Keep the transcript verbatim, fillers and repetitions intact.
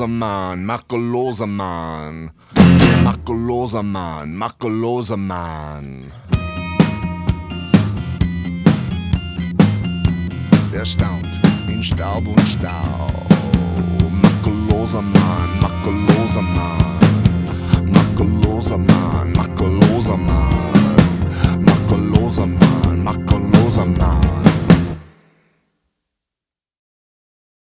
makelloser Mann, makelloser Mann, makelloser Mann, makelloser Mann. Der staunt in Staub und Staub. Makelloser Mann, makelloser Mann, makelloser Mann, makelloser Mann, makelloser Mann, makelloser Mann.